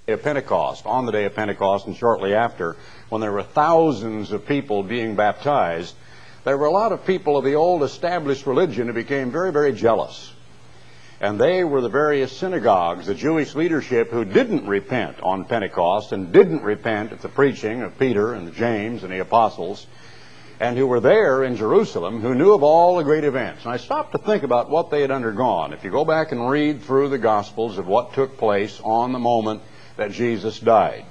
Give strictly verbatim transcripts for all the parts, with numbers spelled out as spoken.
of Pentecost, on the day of Pentecost and shortly after, when there were thousands of people being baptized, there were a lot of people of the old established religion who became very, very jealous. And they were the various synagogues, the Jewish leadership who didn't repent on Pentecost and didn't repent at the preaching of Peter and James and the apostles, and who were there in Jerusalem, who knew of all the great events. And I stopped to think about what they had undergone. If you go back and read through the Gospels of what took place on the moment that Jesus died,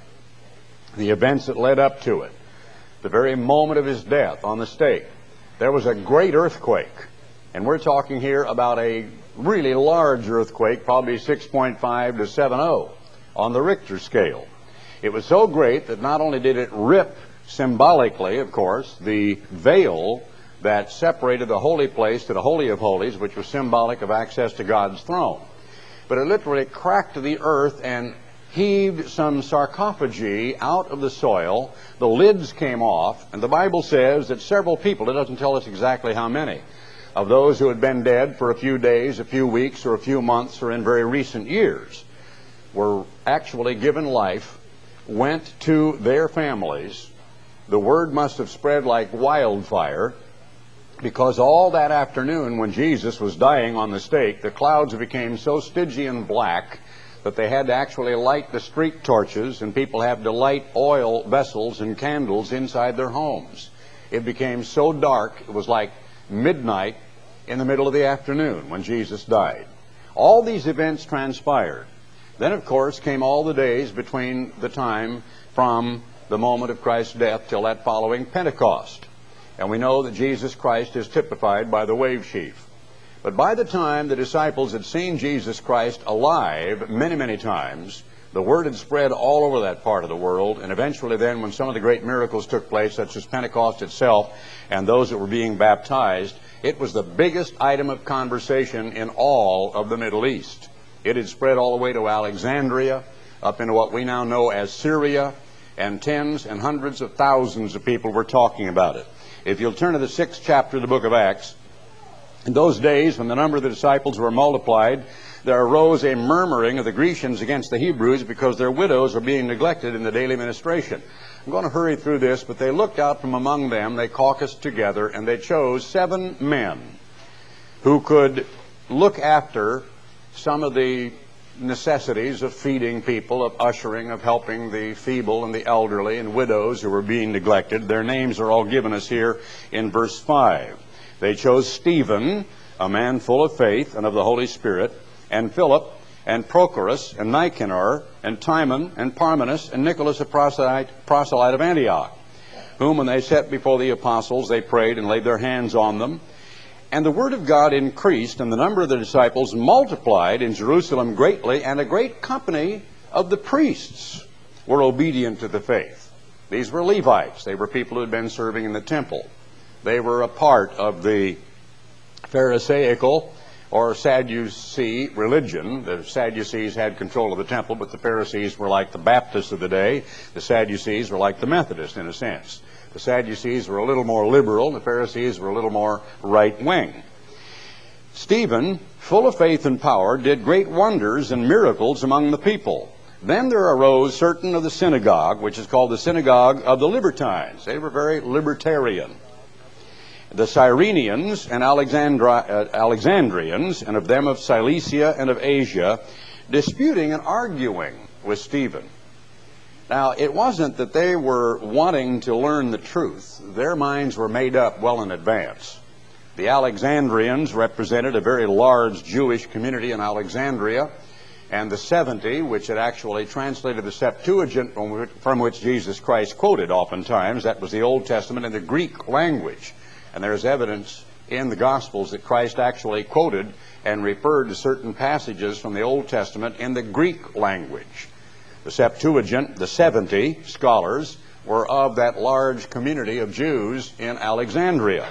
the events that led up to it, the very moment of his death on the stake, there was a great earthquake. And we're talking here about a really large earthquake, probably six point five to seven oh on the Richter scale. It was so great that not only did it rip symbolically, of course, the veil that separated the holy place to the Holy of Holies, which was symbolic of access to God's throne, but it literally cracked the earth and heaved some sarcophagi out of the soil. The lids came off, and the Bible says that several people, it doesn't tell us exactly how many, of those who had been dead for a few days, a few weeks, or a few months, or in very recent years, were actually given life, went to their families. The word must have spread like wildfire, because all that afternoon when Jesus was dying on the stake, the clouds became so Stygian black that they had to actually light the street torches, and people had to light oil vessels and candles inside their homes. It became so dark, it was like midnight in the middle of the afternoon when Jesus died. All these events transpired. Then, of course, came all the days between the time from the moment of Christ's death till that following Pentecost. And we know that Jesus Christ is typified by the wave sheaf. But by the time the disciples had seen Jesus Christ alive many, many times, the word had spread all over that part of the world, and eventually then when some of the great miracles took place, such as Pentecost itself and those that were being baptized, it was the biggest item of conversation in all of the Middle East. It had spread all the way to Alexandria, up into what we now know as Syria, and tens and hundreds of thousands of people were talking about it. If you'll turn to the sixth chapter of the book of Acts, in those days, when the number of the disciples were multiplied, there arose a murmuring of the Grecians against the Hebrews because their widows were being neglected in the daily ministration. I'm going to hurry through this, but they looked out from among them, they caucused together, and they chose seven men who could look after some of the necessities of feeding people, of ushering, of helping the feeble and the elderly and widows who were being neglected. Their names are all given us here in verse five. They chose Stephen, a man full of faith and of the Holy Spirit, and Philip, and Prochorus, and Nicanor, and Timon, and Parmenas, and Nicholas, a proselyte, proselyte of Antioch, whom when they set before the apostles, they prayed and laid their hands on them. And the word of God increased, and the number of the disciples multiplied in Jerusalem greatly, and a great company of the priests were obedient to the faith. These were Levites. They were people who had been serving in the temple. They were a part of the Pharisaical or Sadducee religion. The Sadducees had control of the temple, but the Pharisees were like the Baptists of the day. The Sadducees were like the Methodists in a sense. The Sadducees were a little more liberal, and the Pharisees were a little more right-wing. Stephen, full of faith and power, did great wonders and miracles among the people. Then there arose certain of the synagogue, which is called the synagogue of the Libertines. They were very libertarian. The Cyrenians and Alexandri- uh, Alexandrians, and of them of Cilicia and of Asia, disputing and arguing with Stephen. Now, it wasn't that they were wanting to learn the truth. Their minds were made up well in advance. The Alexandrians represented a very large Jewish community in Alexandria, and the seventy, which had actually translated the Septuagint from which Jesus Christ quoted oftentimes, that was the Old Testament in the Greek language. And there's evidence in the Gospels that Christ actually quoted and referred to certain passages from the Old Testament in the Greek language. The Septuagint, the seventy scholars, were of that large community of Jews in Alexandria.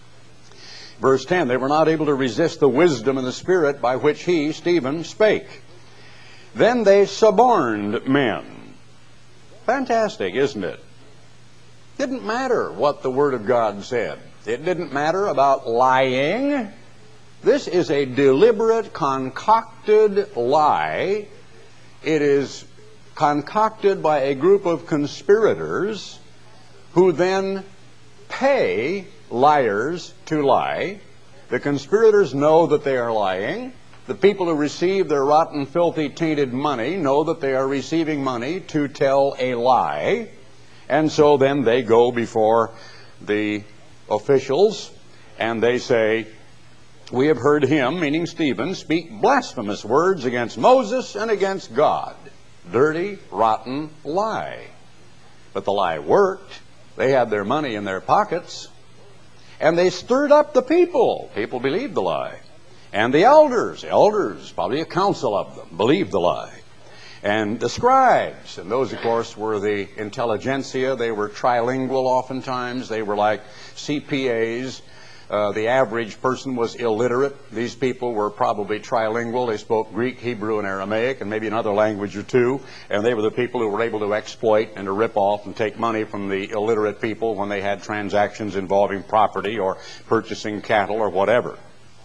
Verse ten, they were not able to resist the wisdom and the spirit by which he, Stephen, spake. Then they suborned men. Fantastic, isn't it? Didn't matter what the Word of God said. It didn't matter about lying. This is a deliberate, concocted lie. It is concocted by a group of conspirators who then pay liars to lie. The conspirators know that they are lying. The people who receive their rotten, filthy, tainted money know that they are receiving money to tell a lie. And so then they go before the officials and they say, we have heard him, meaning Stephen, speak blasphemous words against Moses and against God. Dirty, rotten lie. But the lie worked. They had their money in their pockets. And they stirred up the people. People believed the lie. And the elders, elders, probably a council of them, believed the lie. And the scribes, and those, of course, were the intelligentsia. They were trilingual oftentimes. They were like C P As. Uh, the average person was illiterate. These people were probably trilingual. They spoke Greek, Hebrew, and Aramaic, and maybe another language or two. And they were the people who were able to exploit and to rip off and take money from the illiterate people when they had transactions involving property or purchasing cattle or whatever.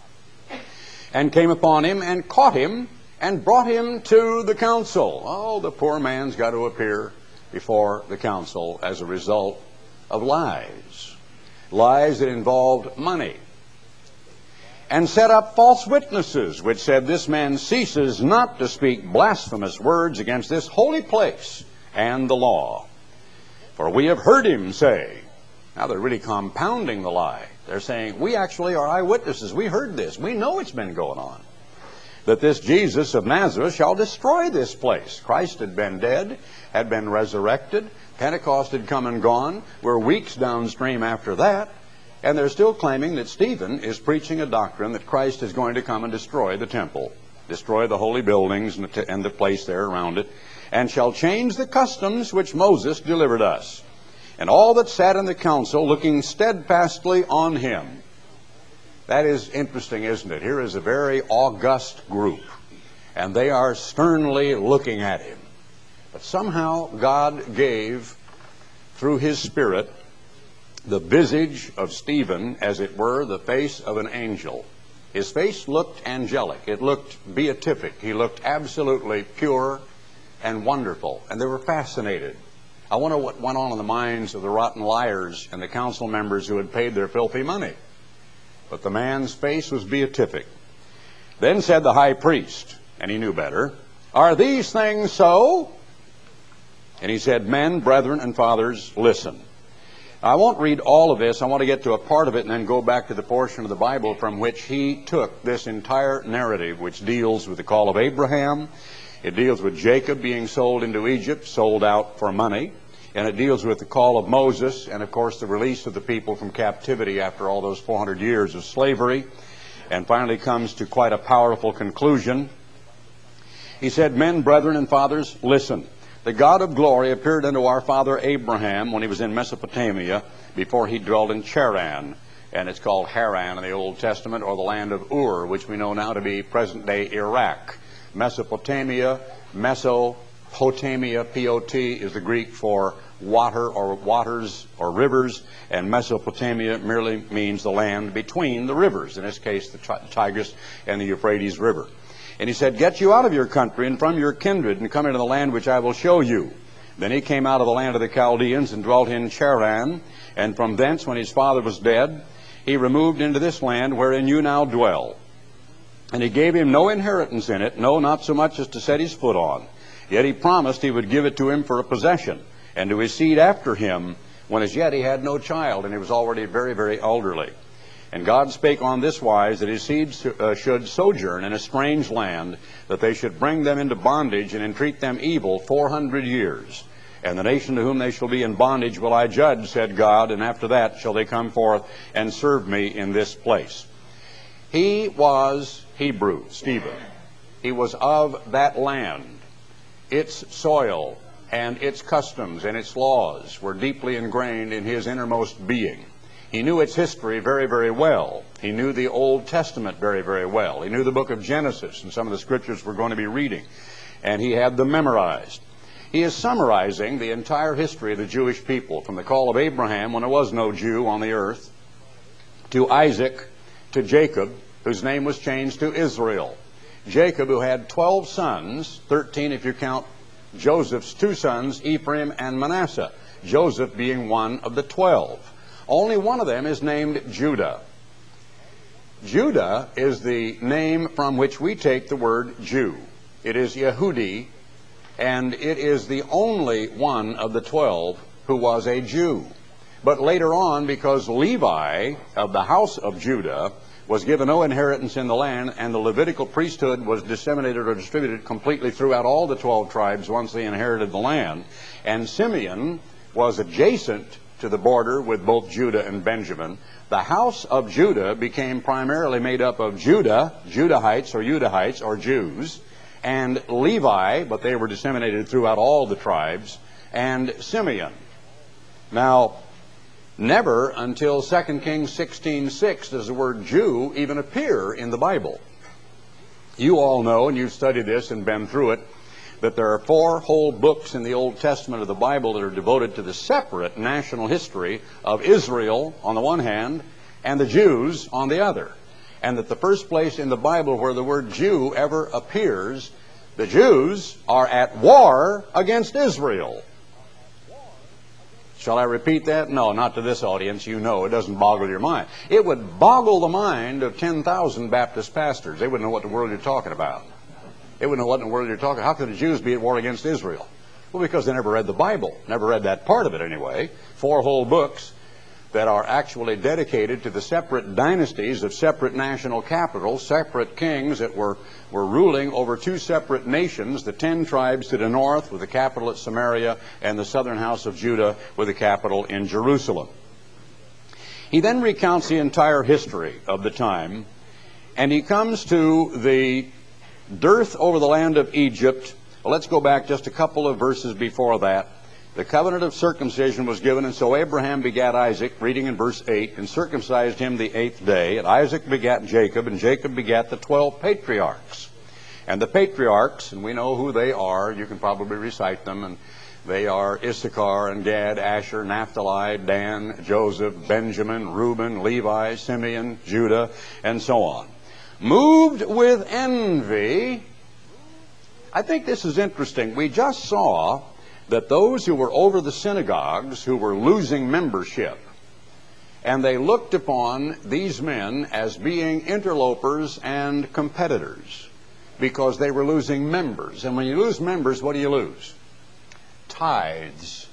And came upon him and caught him and brought him to the council. Oh, the poor man's got to appear before the council as a result of lies. Lies that involved money. And set up false witnesses, which said, this man ceases not to speak blasphemous words against this holy place and the law. For we have heard him say. Now they're really compounding the lie. They're saying, we actually are eyewitnesses. We heard this. We know it's been going on. That this Jesus of Nazareth shall destroy this place. Christ had been dead, had been resurrected. Pentecost had come and gone. We're weeks downstream after that. And they're still claiming that Stephen is preaching a doctrine that Christ is going to come and destroy the temple, destroy the holy buildings and the, and the place there around it, and shall change the customs which Moses delivered us. And all that sat in the council looking steadfastly on him. That is interesting, isn't it? Here is a very august group, and they are sternly looking at him. But somehow God gave, through his Spirit, the visage of Stephen, as it were, the face of an angel. His face looked angelic. It looked beatific. He looked absolutely pure and wonderful. And they were fascinated. I wonder what went on in the minds of the rotten liars and the council members who had paid their filthy money. But the man's face was beatific. Then said the high priest, and he knew better, are these things so? And he said, men, brethren, and fathers, listen. I won't read all of this. I want to get to a part of it and then go back to the portion of the Bible from which he took this entire narrative, which deals with the call of Abraham. It deals with Jacob being sold into Egypt, sold out for money. And it deals with the call of Moses and, of course, the release of the people from captivity after all those four hundred years of slavery. And finally comes to quite a powerful conclusion. He said, men, brethren, and fathers, listen. The God of glory appeared unto our father Abraham when he was in Mesopotamia before he dwelt in Charan. And it's called Haran in the Old Testament, or the land of Ur, which we know now to be present-day Iraq. Mesopotamia, Mesopotamia, P O T, is the Greek for water or waters or rivers, and Mesopotamia merely means the land between the rivers, in this case the Tigris and the Euphrates River. And he said, get you out of your country and from your kindred and come into the land which I will show you. Then he came out of the land of the Chaldeans and dwelt in Charan, and from thence, when his father was dead, he removed into this land wherein you now dwell. And he gave him no inheritance in it, no, not so much as to set his foot on. Yet he promised he would give it to him for a possession, and to his seed after him, when as yet he had no child, and he was already very, very elderly. And God spake on this wise, that his seed uh, should sojourn in a strange land, that they should bring them into bondage and entreat them evil four hundred years. And the nation to whom they shall be in bondage will I judge, said God, and after that shall they come forth and serve me in this place. He was Hebrew, Stephen. He was of that land. Its soil and its customs and its laws were deeply ingrained in his innermost being. He knew its history very, very well. He knew the Old Testament very, very well. He knew the book of Genesis and some of the scriptures we're going to be reading. And he had them memorized. He is summarizing the entire history of the Jewish people, from the call of Abraham, when there was no Jew on the earth, to Isaac, to Jacob, whose name was changed to Israel. Jacob, who had twelve sons, thirteen if you count Joseph's two sons, Ephraim and Manasseh, Joseph being one of the twelve. Only one of them is named Judah. Judah is the name from which we take the word Jew. It is Yehudi, and it is the only one of the twelve who was a Jew. But later on, because Levi of the house of Judah was given no inheritance in the land, and the Levitical priesthood was disseminated or distributed completely throughout all the twelve tribes once they inherited the land, and Simeon was adjacent to the border with both Judah and Benjamin, the house of Judah became primarily made up of Judah, Judahites or Judahites or Jews, and Levi, but they were disseminated throughout all the tribes, and Simeon. Now, never until Second Kings sixteen six does the word Jew even appear in the Bible. You all know, and you've studied this and been through it, that there are four whole books in the Old Testament of the Bible that are devoted to the separate national history of Israel on the one hand and the Jews on the other. And that the first place in the Bible where the word Jew ever appears, the Jews are at war against Israel. Shall I repeat that? No, not to this audience. You know, it doesn't boggle your mind. It would boggle the mind of ten thousand Baptist pastors. They wouldn't know what the world you're talking about. They wouldn't know what in the world you're talking about. How could the Jews be at war against Israel? Well, because they never read the Bible. Never read that part of it anyway. Four whole books that are actually dedicated to the separate dynasties of separate national capitals, separate kings that were, were ruling over two separate nations, the ten tribes to the north with the capital at Samaria, and the southern house of Judah with the capital in Jerusalem. He then recounts the entire history of the time, and he comes to the dearth over the land of Egypt. Well, let's go back just a couple of verses before that. The covenant of circumcision was given, and so Abraham begat Isaac, reading in verse eight, and circumcised him the eighth day. And Isaac begat Jacob, and Jacob begat the twelve patriarchs. And the patriarchs, and we know who they are, you can probably recite them, and they are Issachar and Gad, Asher, Naphtali, Dan, Joseph, Benjamin, Reuben, Levi, Simeon, Judah, and so on. Moved with envy. I think this is interesting. We just saw that those who were over the synagogues, who were losing membership, and they looked upon these men as being interlopers and competitors because they were losing members. And when you lose members, what do you lose? Tithes.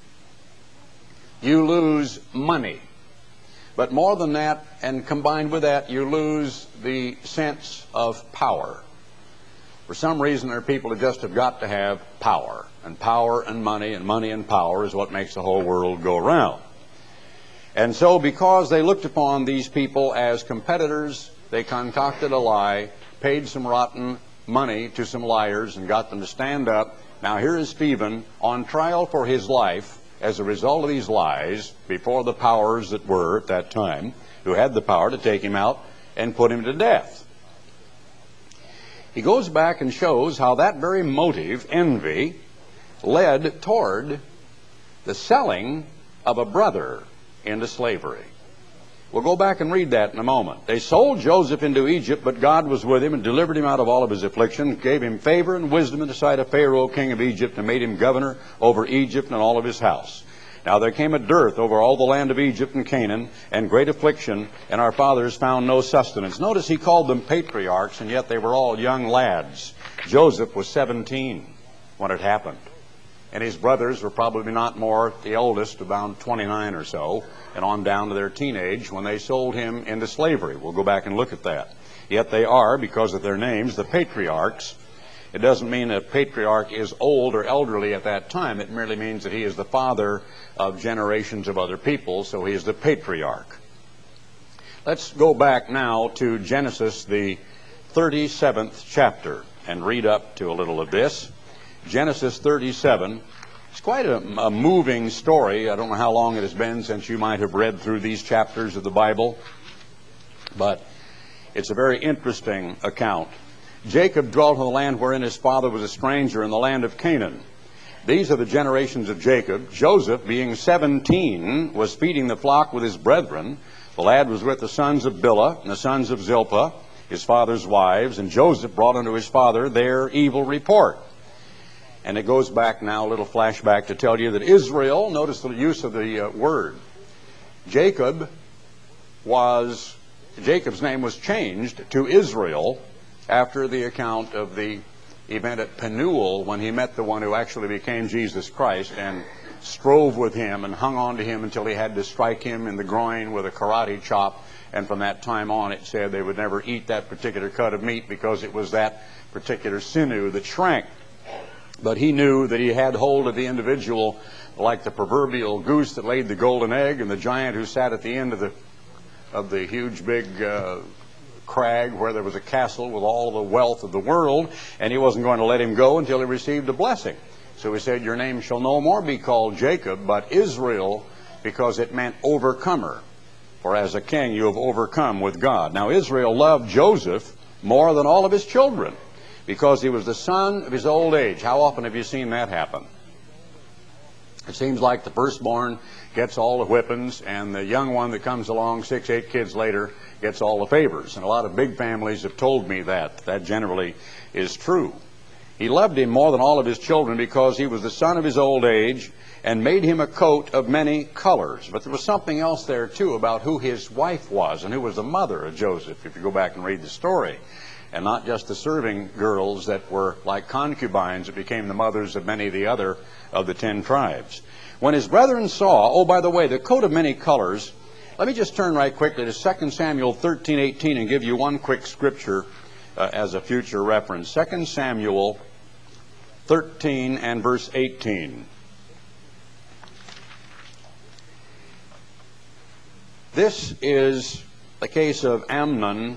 You lose money. But more than that, and combined with that, you lose the sense of power. For some reason, there are people who just have got to have power. And power and money, and money and power is what makes the whole world go round. And so because they looked upon these people as competitors, they concocted a lie, paid some rotten money to some liars, and got them to stand up. Now here is Stephen on trial for his life as a result of these lies before the powers that were at that time, who had the power to take him out and put him to death. He goes back and shows how that very motive, envy, led toward the selling of a brother into slavery. We'll go back and read that in a moment. They sold Joseph into Egypt, but God was with him and delivered him out of all of his afflictions, gave him favor and wisdom in the sight of Pharaoh, king of Egypt, and made him governor over Egypt and all of his house. Now there came a dearth over all the land of Egypt and Canaan, and great affliction, and our fathers found no sustenance. Notice he called them patriarchs, and yet they were all young lads. Joseph was seventeen when it happened. And his brothers were probably not more, the oldest, about twenty-nine or so, and on down to their teenage when they sold him into slavery. We'll go back and look at that. Yet they are, because of their names, the patriarchs. It doesn't mean a patriarch is old or elderly at that time. It merely means that he is the father of generations of other people, so he is the patriarch. Let's go back now to Genesis, the thirty-seventh chapter, and read up to a little of this. Genesis thirty-seven. It's quite a, a moving story. I don't know how long it has been since you might have read through these chapters of the Bible, but it's a very interesting account. Jacob dwelt in the land wherein his father was a stranger, in the land of Canaan. These are the generations of Jacob. Joseph, being seventeen, was feeding the flock with his brethren. The lad was with the sons of Bilhah and the sons of Zilpah, his father's wives, and Joseph brought unto his father their evil report. And it goes back now, a little flashback, to tell you that Israel, notice the use of the uh, word. Jacob was, Jacob's name was changed to Israel after the account of the event at Penuel, when he met the one who actually became Jesus Christ and strove with him and hung on to him until he had to strike him in the groin with a karate chop. And from that time on, it said they would never eat that particular cut of meat because it was that particular sinew that shrank. But he knew that he had hold of the individual like the proverbial goose that laid the golden egg and the giant who sat at the end of the of the huge big uh, crag where there was a castle with all the wealth of the world, and he wasn't going to let him go until he received a blessing. So he said, your name shall no more be called Jacob, but Israel, because it meant overcomer. For as a king you have overcome with God. Now Israel loved Joseph more than all of his children, because he was the son of his old age. How often have you seen that happen? It seems like the firstborn gets all the whippings, and the young one that comes along six, eight kids later gets all the favors. And a lot of big families have told me that. That generally is true. He loved him more than all of his children because he was the son of his old age and made him a coat of many colors. But there was something else there, too, about who his wife was and who was the mother of Joseph, if you go back and read the story. And not just the serving girls that were like concubines that became the mothers of many of the other of the ten tribes. When his brethren saw, oh, by the way, the coat of many colors, let me just turn right quickly to Second Samuel thirteen eighteen and give you one quick scripture uh, as a future reference. Second Samuel thirteen and verse eighteen. This is the case of Amnon,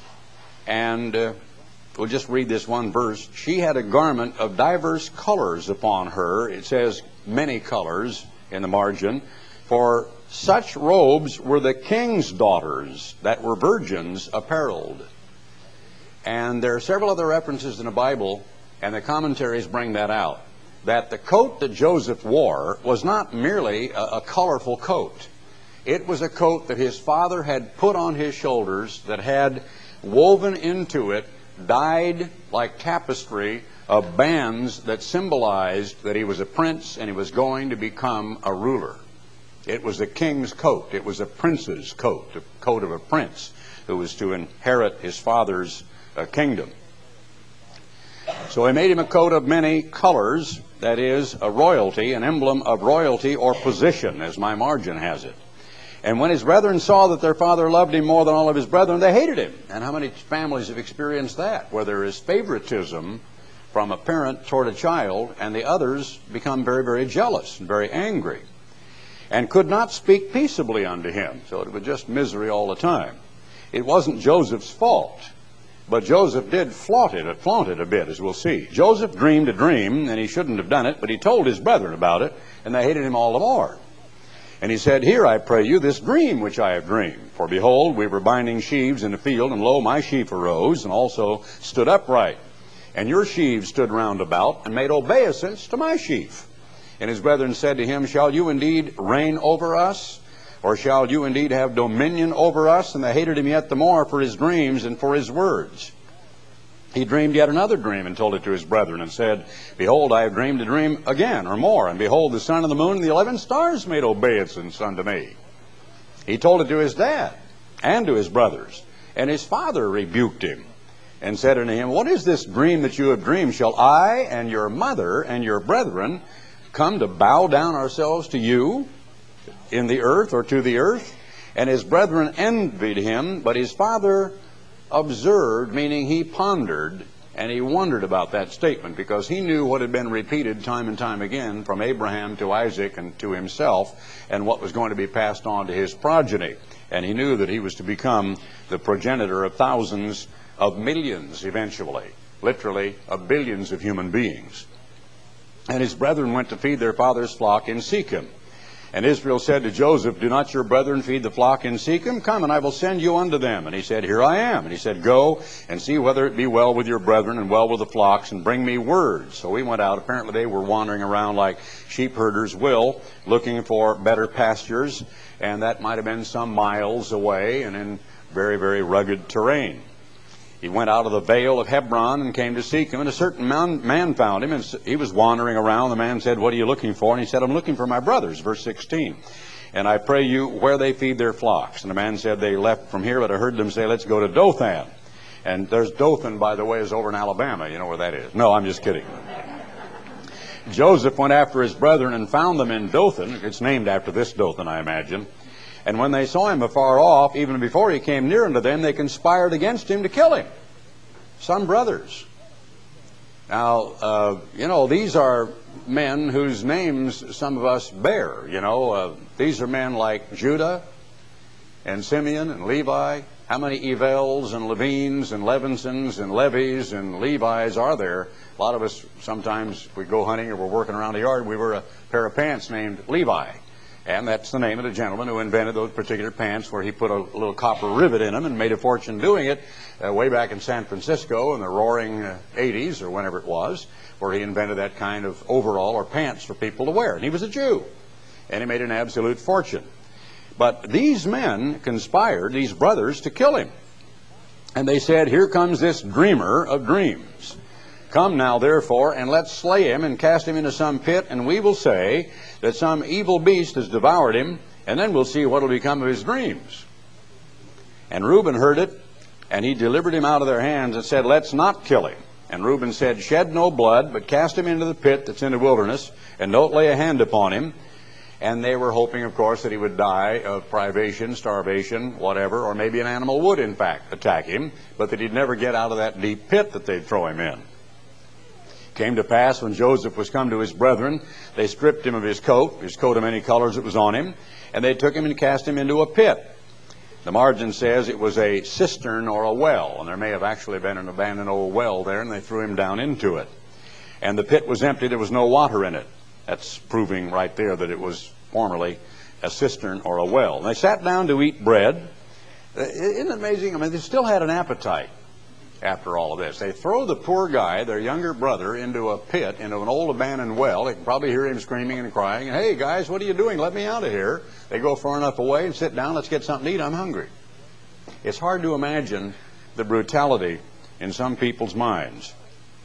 and uh, we'll just read this one verse. She had a garment of diverse colors upon her. It says many colors in the margin. For such robes were the king's daughters that were virgins apparelled. And there are several other references in the Bible, and the commentaries bring that out, that the coat that Joseph wore was not merely a, a colorful coat. It was a coat that his father had put on his shoulders that had woven into it, dyed like tapestry, of bands that symbolized that he was a prince and he was going to become a ruler. It was a king's coat. It was a prince's coat, the coat of a prince who was to inherit his father's uh, kingdom. So he made him a coat of many colors, that is, a royalty, an emblem of royalty or position, as my margin has it. And when his brethren saw that their father loved him more than all of his brethren, they hated him. And how many families have experienced that, where there is favoritism from a parent toward a child, and the others become very, very jealous and very angry, and could not speak peaceably unto him. So it was just misery all the time. It wasn't Joseph's fault, but Joseph did flaunt it, flaunt it a bit, as we'll see. Joseph dreamed a dream, and he shouldn't have done it, but he told his brethren about it, and they hated him all the more. And he said, here, I pray you, this dream which I have dreamed. For behold, we were binding sheaves in the field, and lo, my sheaf arose, and also stood upright. And your sheaves stood round about, and made obeisance to my sheaf. And his brethren said to him, shall you indeed reign over us? Or shall you indeed have dominion over us? And they hated him yet the more for his dreams and for his words. He dreamed yet another dream and told it to his brethren and said, behold, I have dreamed a dream again or more. And behold, the sun and the moon and the eleven stars made obeisance unto me. He told it to his dad and to his brothers. And his father rebuked him and said unto him, what is this dream that you have dreamed? Shall I and your mother and your brethren come to bow down ourselves to you in the earth or to the earth? And his brethren envied him, but his father observed, meaning he pondered, and he wondered about that statement, because he knew what had been repeated time and time again from Abraham to Isaac and to himself, and what was going to be passed on to his progeny. And he knew that he was to become the progenitor of thousands of millions eventually, literally of billions of human beings. And his brethren went to feed their father's flock in Shechem. And Israel said to Joseph, do not your brethren feed the flock in Shechem? Come, and I will send you unto them. And he said, here I am. And he said, go and see whether it be well with your brethren and well with the flocks, and bring me word. So we went out. Apparently they were wandering around like sheep herders will, looking for better pastures. And that might have been some miles away and in very, very rugged terrain. He went out of the vale of Hebron and came to seek him, and a certain man, man found him, and he was wandering around. The man said, "What are you looking for?" And he said, "I'm looking for my brothers," verse sixteen. "And I pray you where they feed their flocks." And the man said, "They left from here, but I heard them say, let's go to Dothan." And there's Dothan, by the way, is over in Alabama. You know where that is. No, I'm just kidding. Joseph went after his brethren and found them in Dothan. It's named after this Dothan, I imagine. And when they saw him afar off, even before he came near unto them, they conspired against him to kill him. Some brothers. Now, uh, you know, these are men whose names some of us bear. You know, uh, these are men like Judah and Simeon and Levi. How many Evels and Levines and Levinsons and Levis and Levis are there? A lot of us, sometimes we go hunting or we're working around the yard, we wear a pair of pants named Levi. And that's the name of the gentleman who invented those particular pants, where he put a little copper rivet in them and made a fortune doing it uh, way back in San Francisco in the roaring uh, eighties or whenever it was, where he invented that kind of overall or pants for people to wear. And he was a Jew, and he made an absolute fortune. But these men conspired, these brothers, to kill him. And they said, "Here comes this dreamer of dreams. Come now, therefore, and let's slay him and cast him into some pit, and we will say that some evil beast has devoured him, and then we'll see what will become of his dreams." And Reuben heard it, and he delivered him out of their hands and said, "Let's not kill him." And Reuben said, "Shed no blood, but cast him into the pit that's in the wilderness, and don't lay a hand upon him." And they were hoping, of course, that he would die of privation, starvation, whatever, or maybe an animal would, in fact, attack him, but that he'd never get out of that deep pit that they'd throw him in. Came to pass, when Joseph was come to his brethren, they stripped him of his coat, his coat of many colors that was on him, and they took him and cast him into a pit. The margin says it was a cistern or a well, and there may have actually been an abandoned old well there, and they threw him down into it. And the pit was empty, there was no water in it. That's proving right there that it was formerly a cistern or a well. And they sat down to eat bread. Isn't it amazing? I mean, they still had an appetite after all of this. They throw the poor guy, their younger brother, into a pit, into an old abandoned well. They can probably hear him screaming and crying. And, "Hey, guys, what are you doing? Let me out of here." They go far enough away and sit down. "Let's get something to eat. I'm hungry." It's hard to imagine the brutality in some people's minds.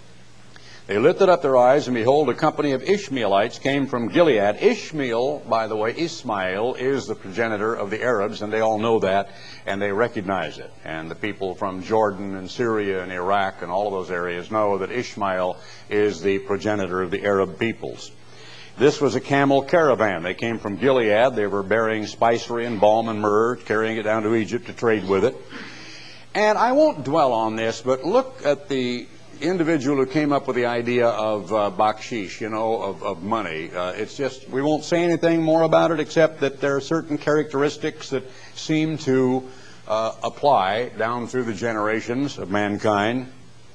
They lifted up their eyes, and behold, a company of Ishmaelites came from Gilead. Ishmael, by the way, Ismail, is the progenitor of the Arabs, and they all know that, and they recognize it. And the people from Jordan and Syria and Iraq and all of those areas know that Ishmael is the progenitor of the Arab peoples. This was a camel caravan. They came from Gilead. They were bearing spicery and balm and myrrh, carrying it down to Egypt to trade with it. And I won't dwell on this, but look at the individual who came up with the idea of uh, bakshish, you know, of, of money. Uh, it's just, we won't say anything more about it except that there are certain characteristics that seem to uh, apply down through the generations of mankind.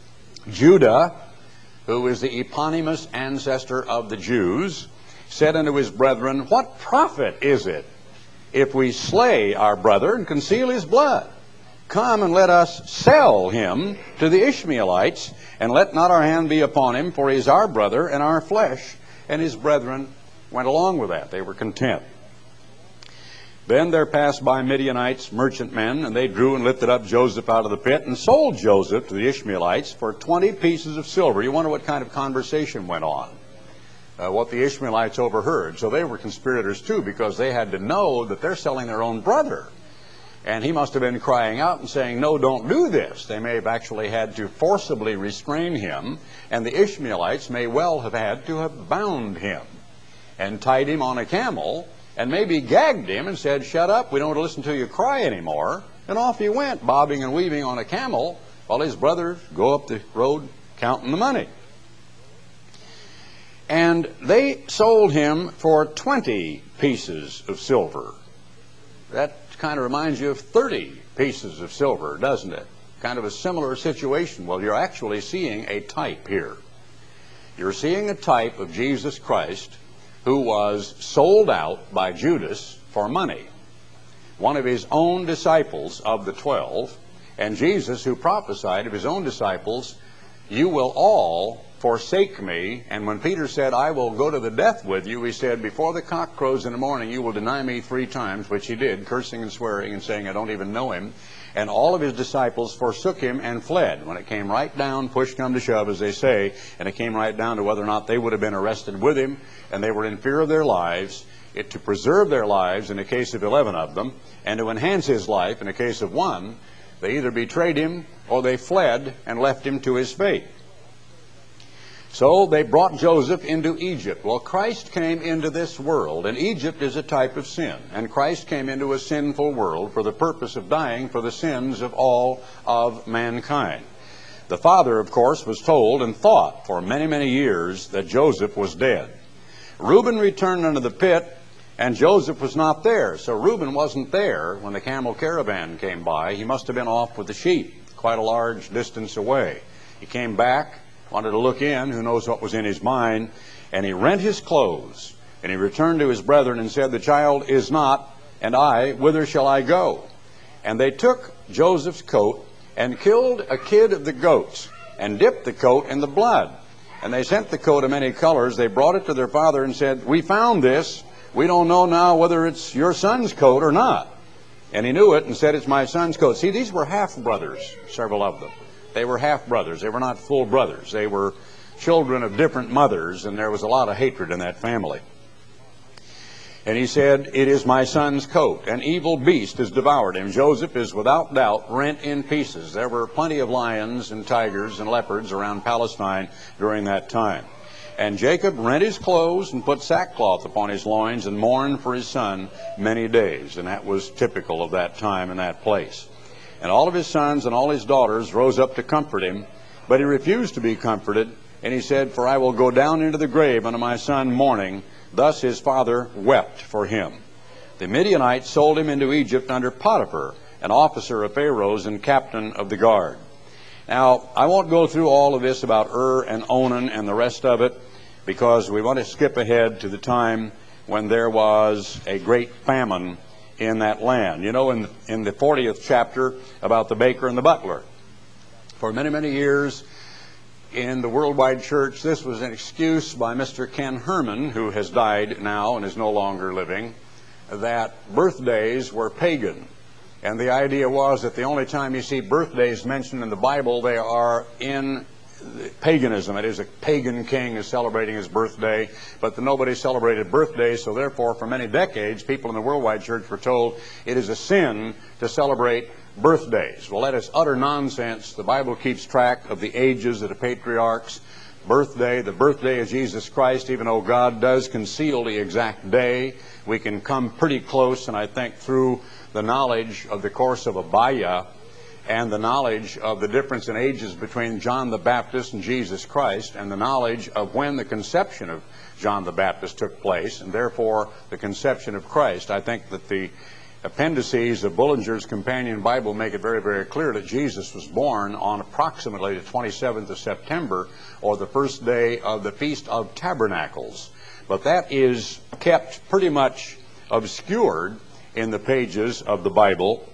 Judah, who is the eponymous ancestor of the Jews, said unto his brethren, "What profit is it if we slay our brother and conceal his blood? Come and let us sell him to the Ishmaelites, and let not our hand be upon him, for he is our brother and our flesh." And his brethren went along with that. They were content. Then there passed by Midianites, merchantmen, and they drew and lifted up Joseph out of the pit and sold Joseph to the Ishmaelites for twenty pieces of silver. You wonder what kind of conversation went on, uh, what the Ishmaelites overheard. So they were conspirators too, because they had to know that they're selling their own brother. And he must have been crying out and saying, "No, don't do this." They may have actually had to forcibly restrain him, and the Ishmaelites may well have had to have bound him and tied him on a camel and maybe gagged him and said, "Shut up, we don't want to listen to you cry anymore." And off he went, bobbing and weaving on a camel, while his brothers go up the road counting the money. And they sold him for twenty pieces of silver. That kind of reminds you of thirty pieces of silver, doesn't it? Kind of a similar situation. Well, you're actually seeing a type here. You're seeing a type of Jesus Christ who was sold out by Judas for money, one of his own disciples of the twelve, and Jesus who prophesied of his own disciples, "You will all forsake me. And when Peter said, I will go to the death with you, he said, before the cock crows in the morning, you will deny me three times, which he did, cursing and swearing and saying, I don't even know him. And all of his disciples forsook him and fled. When it came right down, push come to shove, as they say, and it came right down to whether or not they would have been arrested with him, and they were in fear of their lives, it to preserve their lives in the case of eleven of them, and to enhance his life in the case of one, they either betrayed him or they fled and left him to his fate. So they brought Joseph into Egypt. Well, Christ came into this world, and Egypt is a type of sin. And Christ came into a sinful world for the purpose of dying for the sins of all of mankind. The father, of course, was told and thought for many, many years that Joseph was dead. Reuben returned unto the pit, and Joseph was not there. So Reuben wasn't there when the camel caravan came by. He must have been off with the sheep, quite a large distance away. He came back, wanted to look in, who knows what was in his mind, and he rent his clothes, and he returned to his brethren and said, the child is not, and I, whither shall I go? And they took Joseph's coat and killed a kid of the goats and dipped the coat in the blood. And they sent the coat of many colors. They brought it to their father and said, we found this. We don't know now whether it's your son's coat or not. And he knew it and said, it's my son's coat. See, these were half-brothers, several of them. They were half-brothers. They were not full brothers. They were children of different mothers, and there was a lot of hatred in that family. And he said, it is my son's coat. An evil beast has devoured him. Joseph is without doubt rent in pieces. There were plenty of lions and tigers and leopards around Palestine during that time. And Jacob rent his clothes and put sackcloth upon his loins and mourned for his son many days. And that was typical of that time and that place. And all of his sons and all his daughters rose up to comfort him, but he refused to be comforted. And he said, for I will go down into the grave unto my son mourning. Thus his father wept for him. The Midianites sold him into Egypt under Potiphar, an officer of Pharaoh's and captain of the guard. Now, I won't go through all of this about Ur and Onan and the rest of it, because we want to skip ahead to the time when there was a great famine in that land. You know, in, in the fortieth chapter about the baker and the butler. For many, many years in the worldwide church, this was an excuse by Mister Ken Herman, who has died now and is no longer living, that birthdays were pagan. And the idea was that the only time you see birthdays mentioned in the Bible, they are in paganism. It is a pagan king is celebrating his birthday, but nobody celebrated birthdays, so therefore for many decades people in the worldwide church were told it is a sin to celebrate birthdays. Well, that is utter nonsense. The Bible keeps track of the ages of the patriarchs. Birthday, the birthday of Jesus Christ, even though God does conceal the exact day, we can come pretty close, and I think through the knowledge of the course of Abaya and the knowledge of the difference in ages between John the Baptist and Jesus Christ, and the knowledge of when the conception of John the Baptist took place, and therefore the conception of Christ, I think that the appendices of Bullinger's Companion Bible make it very, very clear that Jesus was born on approximately the twenty-seventh of September, or the first day of the Feast of Tabernacles. But that is kept pretty much obscured in the pages of the Bible.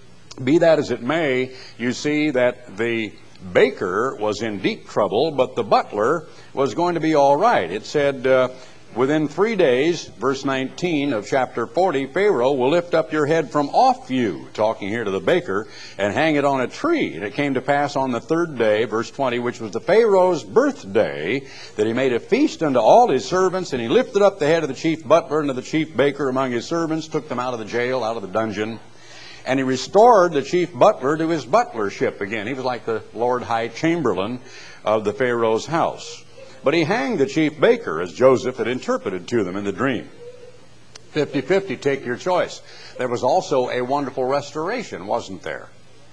Be that as it may, you see that the baker was in deep trouble, but the butler was going to be all right. It said, uh, within three days, verse nineteen of chapter forty, Pharaoh will lift up your head from off you, talking here to the baker, and hang it on a tree. And it came to pass on the third day, verse twenty, which was the Pharaoh's birthday, that he made a feast unto all his servants, and he lifted up the head of the chief butler and of the chief baker among his servants, took them out of the jail, out of the dungeon. And he restored the chief butler to his butlership again. He was like the Lord High Chamberlain of the Pharaoh's house. But he hanged the chief baker, as Joseph had interpreted to them in the dream. fifty-fifty, take your choice. There was also a wonderful restoration, wasn't there?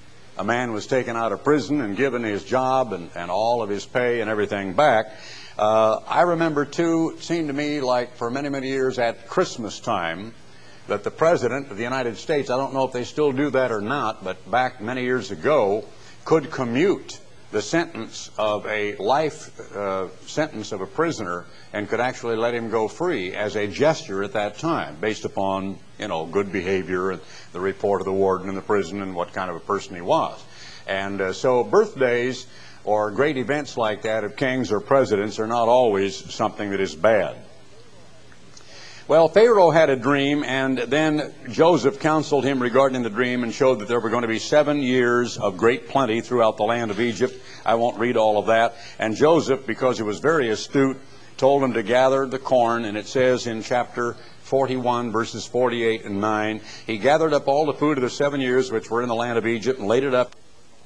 A man was taken out of prison and given his job and, and all of his pay and everything back. Uh, I remember, too, it seemed to me like for many, many years at Christmas time, that the President of the United States, I don't know if they still do that or not, but back many years ago, could commute the sentence of a life uh, sentence of a prisoner and could actually let him go free as a gesture at that time, based upon, you know, good behavior and the report of the warden in the prison and what kind of a person he was. And uh, so birthdays or great events like that of kings or presidents are not always something that is bad. Well, Pharaoh had a dream, and then Joseph counseled him regarding the dream and showed that there were going to be seven years of great plenty throughout the land of Egypt. I won't read all of that. And Joseph, because he was very astute, told him to gather the corn, and it says in chapter forty-one, verses forty-eight and nine, he gathered up all the food of the seven years which were in the land of Egypt and laid it up.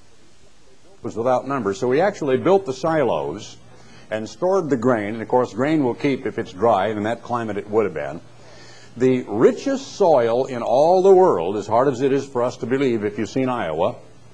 It was without number. So he actually built the silos and stored the grain, and of course grain will keep if it's dry, and in that climate it would have been. The richest soil in all the world, as hard as it is for us to believe if you've seen Iowa,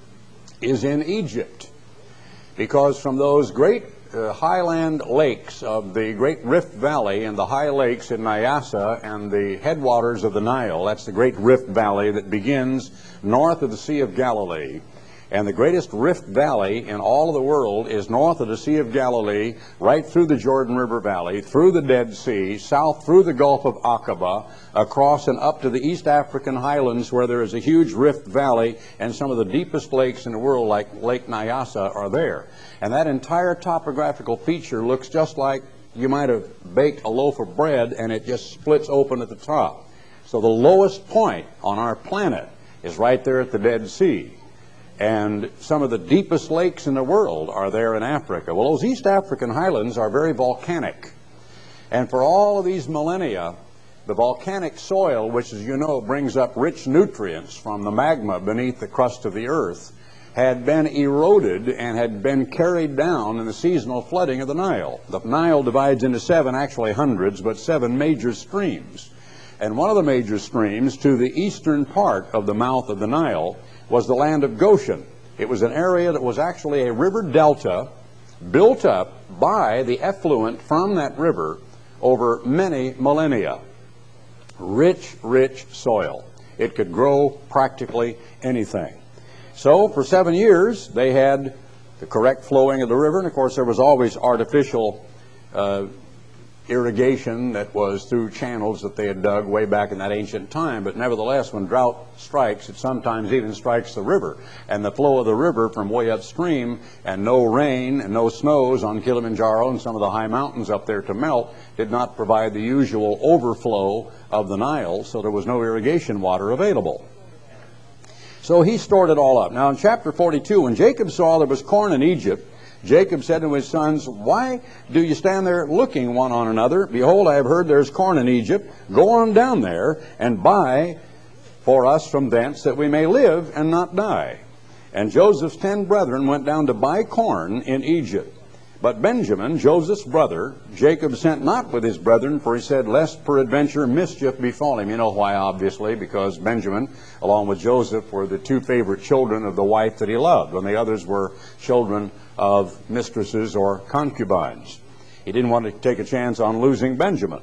is in Egypt. Because from those great uh, highland lakes of the great Rift Valley and the high lakes in Nyassa and the headwaters of the Nile, that's the great Rift Valley that begins north of the Sea of Galilee. And the greatest rift valley in all of the world is north of the Sea of Galilee, right through the Jordan River Valley, through the Dead Sea, south through the Gulf of Aqaba, across and up to the East African highlands where there is a huge rift valley, and some of the deepest lakes in the world, like Lake Nyassa, are there. And that entire topographical feature looks just like you might have baked a loaf of bread and it just splits open at the top. So the lowest point on our planet is right there at the Dead Sea. And some of the deepest lakes in the world are there in Africa. Well, those East African highlands are very volcanic. And for all of these millennia, the volcanic soil, which, as you know, brings up rich nutrients from the magma beneath the crust of the earth, had been eroded and had been carried down in the seasonal flooding of the Nile. The Nile divides into seven, actually hundreds, but seven major streams. And one of the major streams to the eastern part of the mouth of the Nile was the land of Goshen. It was an area that was actually a river delta built up by the effluent from that river over many millennia. Rich, rich soil. It could grow practically anything. So for seven years they had the correct flowing of the river, and of course there was always artificial uh, irrigation that was through channels that they had dug way back in that ancient time. But nevertheless, when drought strikes, it sometimes even strikes the river. And the flow of the river from way upstream, and no rain and no snows on Kilimanjaro and some of the high mountains up there to melt, did not provide the usual overflow of the Nile, so there was no irrigation water available. So he stored it all up. Now in chapter forty-two, when Jacob saw there was corn in Egypt, Jacob said to his sons, "Why do you stand there looking one on another? Behold, I have heard there is corn in Egypt. Go on down there and buy for us from thence, that we may live and not die." And Joseph's ten brethren went down to buy corn in Egypt. But Benjamin, Joseph's brother, Jacob sent not with his brethren, for he said, "Lest peradventure mischief befall him." You know why, obviously, because Benjamin, along with Joseph, were the two favorite children of the wife that he loved, when the others were children of mistresses or concubines. He didn't want to take a chance on losing Benjamin.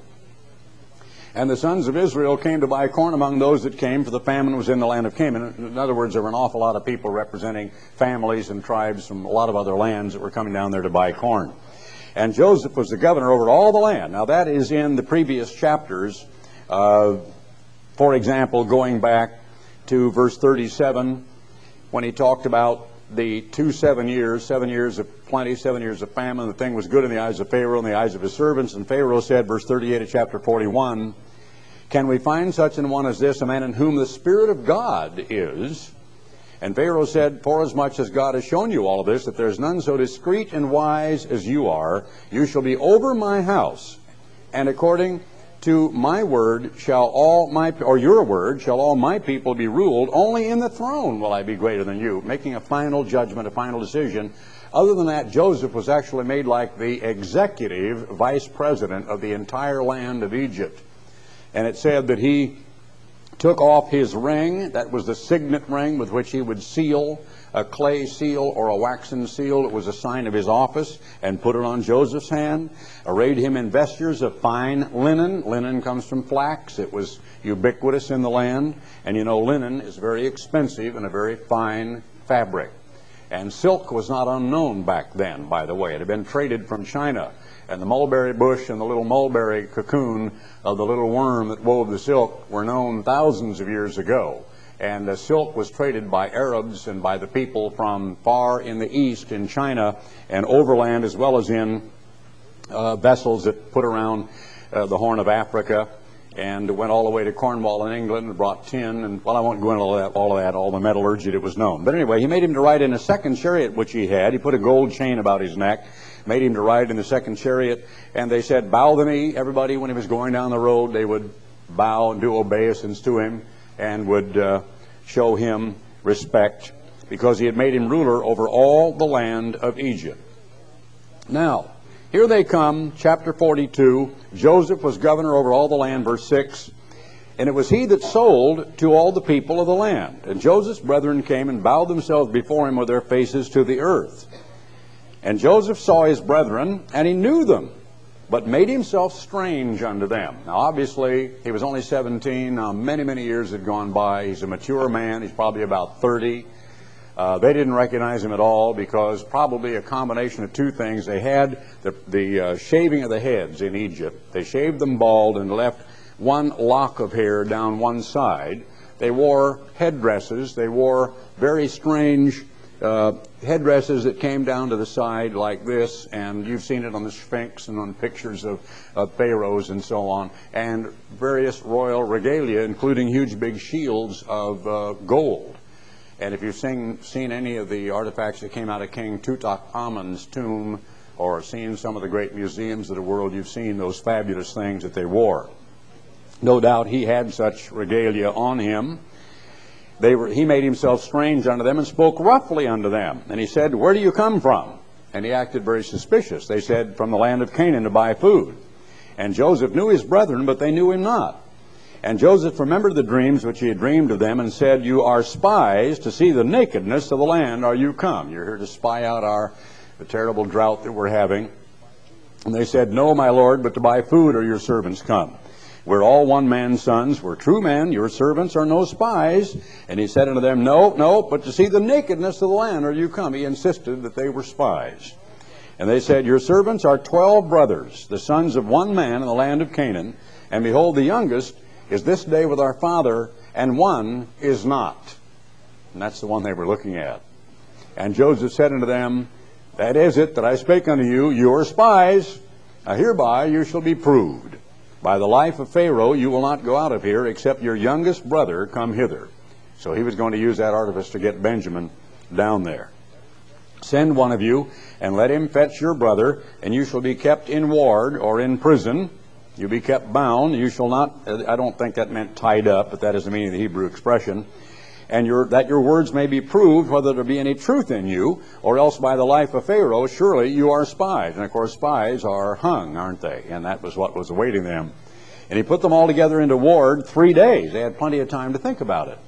And the sons of Israel came to buy corn among those that came, for the famine was in the land of Canaan. In other words, there were an awful lot of people representing families and tribes from a lot of other lands that were coming down there to buy corn. And Joseph was the governor over all the land. Now that is in the previous chapters. Uh, for example, going back to verse thirty-seven, when he talked about the two seven years, seven years of plenty, seven years of famine. The thing was good in the eyes of Pharaoh and the eyes of his servants. And Pharaoh said, verse thirty-eight of chapter forty-one, "Can we find such an one as this, a man in whom the Spirit of God is?" And Pharaoh said, "Forasmuch as God has shown you all of this, that there is none so discreet and wise as you are, you shall be over my house, and according to my word shall all my, or your word, shall all my people be ruled. Only in the throne will I be greater than you," making a final judgment, a final decision. Other than that, Joseph was actually made like the executive vice president of the entire land of Egypt. And it said that he took off his ring, that was the signet ring with which he would seal a clay seal or a waxen seal. It was a sign of his office, and put it on Joseph's hand, arrayed him in vestures of fine linen. Linen comes from flax. It was ubiquitous in the land, and you know linen is very expensive and a very fine fabric. And silk was not unknown back then, by the way. It had been traded from China. And the mulberry bush and the little mulberry cocoon of the little worm that wove the silk were known thousands of years ago. And uh, silk was traded by Arabs and by the people from far in the east in China and overland, as well as in uh, vessels that put around uh, the Horn of Africa, and went all the way to Cornwall in England and brought tin. And, well, I won't go into all that, all of that, all the metallurgy that was known. But anyway, he made him to ride in a second chariot which he had. He put a gold chain about his neck, made him to ride in the second chariot, and they said, bow the knee. Everybody, when he was going down the road, they would bow and do obeisance to him and would uh, show him respect, because he had made him ruler over all the land of Egypt. Now, here they come, chapter forty-two. Joseph was governor over all the land, verse six. And it was he that sold to all the people of the land. And Joseph's brethren came and bowed themselves before him with their faces to the earth. And Joseph saw his brethren, and he knew them, but made himself strange unto them. Now, obviously, he was only seventeen. Now, many, many years had gone by. He's a mature man. He's probably about thirty. Uh, they didn't recognize him at all, because probably a combination of two things. They had the, the uh, shaving of the heads in Egypt. They shaved them bald and left one lock of hair down one side. They wore headdresses. They wore very strange Uh, headdresses that came down to the side like this, and you've seen it on the Sphinx and on pictures of, of pharaohs and so on, and various royal regalia, including huge big shields of uh, gold. And if you've seen, seen any of the artifacts that came out of King Tutankhamun's tomb, or seen some of the great museums of the world, you've seen those fabulous things that they wore. No doubt he had such regalia on him. They were, he made himself strange unto them and spoke roughly unto them. And he said, where do you come from? And he acted very suspicious. They said, from the land of Canaan to buy food. And Joseph knew his brethren, but they knew him not. And Joseph remembered the dreams which he had dreamed of them, and said, you are spies to see the nakedness of the land are you come. You're here to spy out our the terrible drought that we're having. And they said, no, my lord, but to buy food are your servants come. We're all one man's sons. We're true men. Your servants are no spies. And he said unto them, no, no, but to see the nakedness of the land are you come. He insisted that they were spies. And they said, your servants are twelve brothers, the sons of one man in the land of Canaan. And behold, the youngest is this day with our father, and one is not. And that's the one they were looking at. And Joseph said unto them, that is it that I spake unto you, you are spies. Now hereby you shall be proved. By the life of Pharaoh, you will not go out of here, except your youngest brother come hither. So he was going to use that artifice to get Benjamin down there. Send one of you, and let him fetch your brother, and you shall be kept in ward, or in prison. You'll be kept bound. You shall not, I don't think that meant tied up, but that is the meaning of the Hebrew expression. And your, that your words may be proved, whether there be any truth in you, or else by the life of Pharaoh, surely you are spies. And of course, spies are hung, aren't they? And that was what was awaiting them. And he put them all together into ward three days. They had plenty of time to think about it.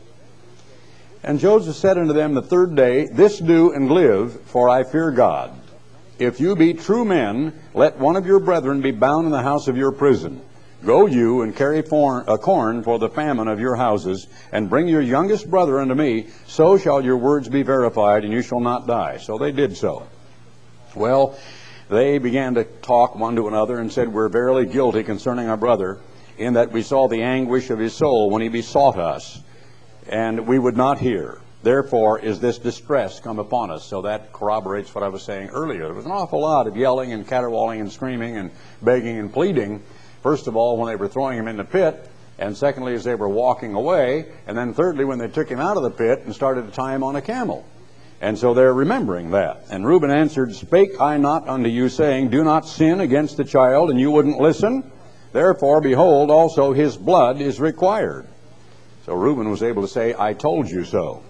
And Joseph said unto them the third day, this do and live, for I fear God. If you be true men, let one of your brethren be bound in the house of your prison. Go you and carry for, uh, corn for the famine of your houses, and bring your youngest brother unto me, so shall your words be verified, and you shall not die. So they did so. Well, they began to talk one to another, and said, we're verily guilty concerning our brother, in that we saw the anguish of his soul when he besought us, and we would not hear. Therefore is this distress come upon us. So that corroborates what I was saying earlier. There was an awful lot of yelling and caterwauling and screaming and begging and pleading. First of all, when they were throwing him in the pit, and secondly, as they were walking away, and then thirdly, when they took him out of the pit and started to tie him on a camel. And so they're remembering that. And Reuben answered, spake I not unto you, saying, do not sin against the child, and you wouldn't listen? Therefore, behold, also his blood is required. So Reuben was able to say, I told you so.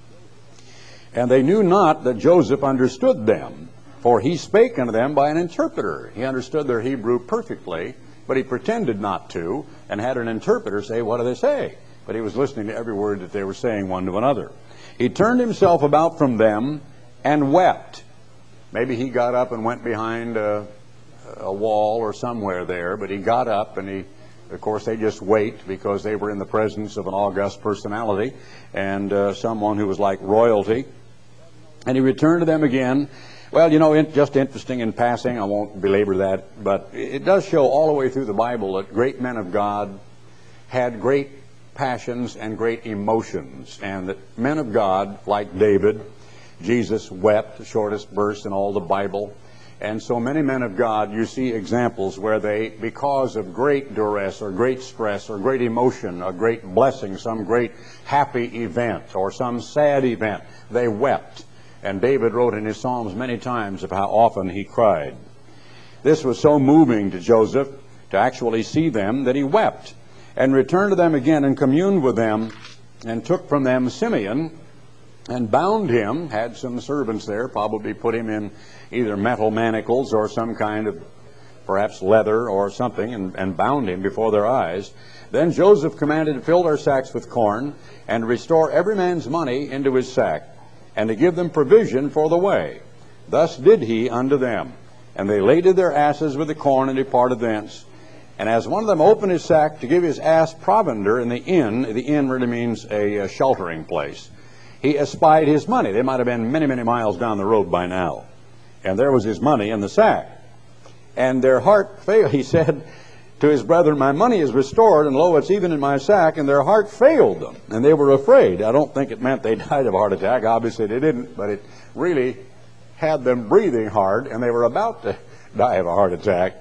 And they knew not that Joseph understood them, for he spake unto them by an interpreter. He understood their Hebrew perfectly, but he pretended not to, and had an interpreter say, what do they say? But he was listening to every word that they were saying one to another. He turned himself about from them and wept. Maybe he got up and went behind a, a wall or somewhere there, but he got up, and he, of course, they just wait, because they were in the presence of an august personality and uh, someone who was like royalty. And he returned to them again. Well, you know, in, just interesting in passing, I won't belabor that, but it does show all the way through the Bible that great men of God had great passions and great emotions, and that men of God like David, Jesus wept, the shortest verse in all the Bible, and so many men of God, you see examples where they, because of great duress or great stress or great emotion, a great blessing, some great happy event or some sad event, they wept. And David wrote in his Psalms many times of how often he cried. This was so moving to Joseph to actually see them that he wept and returned to them again and communed with them and took from them Simeon and bound him, had some servants there, probably put him in either metal manacles or some kind of perhaps leather or something, and, and bound him before their eyes. Then Joseph commanded to fill their sacks with corn and restore every man's money into his sack, and to give them provision for the way. Thus did he unto them. And they laded their asses with the corn and departed thence. And as one of them opened his sack to give his ass provender in the inn, the inn really means a, a sheltering place, he espied his money. They might have been many, many miles down the road by now. And there was his money in the sack. And their heart failed. He said to his brethren, my money is restored, and lo, it's even in my sack. And their heart failed them, and they were afraid. I don't think it meant they died of a heart attack. Obviously they didn't, but it really had them breathing hard, and they were about to die of a heart attack.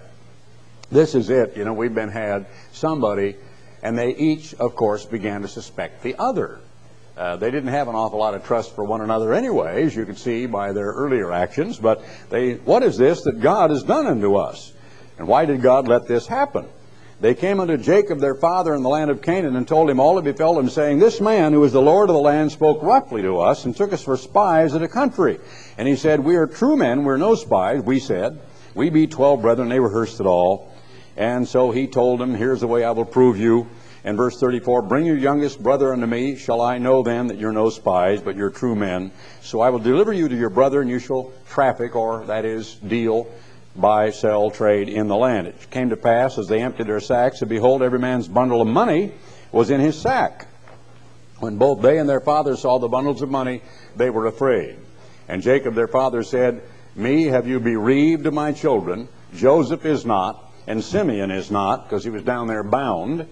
This is it. You know, we've been had somebody, and they each, of course, began to suspect the other. Uh, they didn't have an awful lot of trust for one another anyway, as you can see by their earlier actions. But they, what is this that God has done unto us? And why did God let this happen? They came unto Jacob their father in the land of Canaan and told him all that befell him, saying, this man who is the Lord of the land spoke roughly to us and took us for spies of the country. And he said, we are true men, we're no spies. We said, we be twelve brethren. They rehearsed it all. And so he told them, here's the way I will prove you. In verse thirty-four, bring your youngest brother unto me. Shall I know then that you're no spies, but you're true men? So I will deliver you to your brother, and you shall traffic, or that is, deal, buy, sell, trade in the land. It came to pass, as they emptied their sacks, and behold, every man's bundle of money was in his sack. When both they and their father saw the bundles of money, they were afraid. And Jacob their father said, me have you bereaved of my children. Joseph is not, and Simeon is not, because he was down there bound.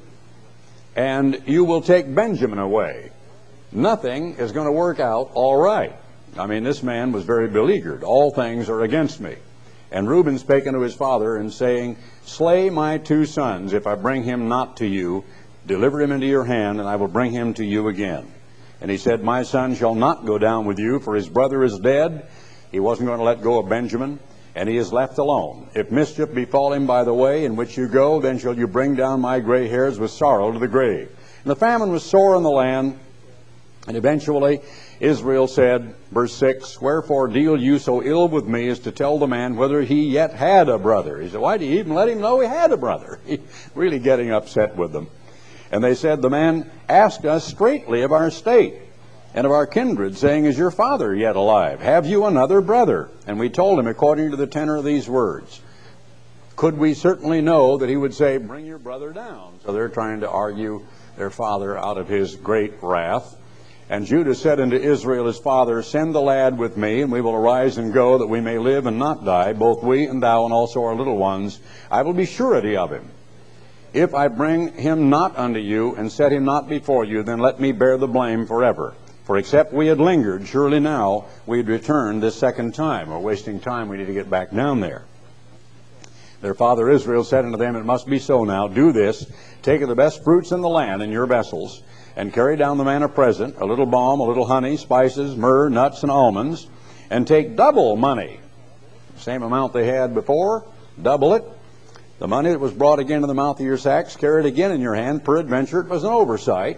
And you will take Benjamin away. Nothing is going to work out all right. I mean, this man was very beleaguered. All things are against me. And Reuben spake unto his father, and saying, slay my two sons, if I bring him not to you. Deliver him into your hand, and I will bring him to you again. And he said, my son shall not go down with you, for his brother is dead. He wasn't going to let go of Benjamin, and he is left alone. If mischief befall him by the way in which you go, then shall you bring down my gray hairs with sorrow to the grave. And the famine was sore in the land, and eventually Israel said, verse six, wherefore deal you so ill with me as to tell the man whether he yet had a brother? He said, why do you even let him know he had a brother? He really getting upset with them. And they said, the man asked us straitly of our state and of our kindred, saying, is your father yet alive? Have you another brother? And we told him according to the tenor of these words. Could we certainly know that he would say, bring your brother down? So they're trying to argue their father out of his great wrath. And Judah said unto Israel his father, send the lad with me, and we will arise and go, that we may live and not die, both we and thou and also our little ones. I will be surety of him. If I bring him not unto you, and set him not before you, then let me bear the blame forever. For except we had lingered, surely now we had returned this second time. We're wasting time. We need to get back down there. Their father Israel said unto them, it must be so now. Do this. Take of the best fruits in the land in your vessels, and carry down the man a present, a little balm, a little honey, spices, myrrh, nuts, and almonds, and take double money. Same amount they had before, double it. The money that was brought again to the mouth of your sacks, carry it again in your hand. Peradventure it was an oversight.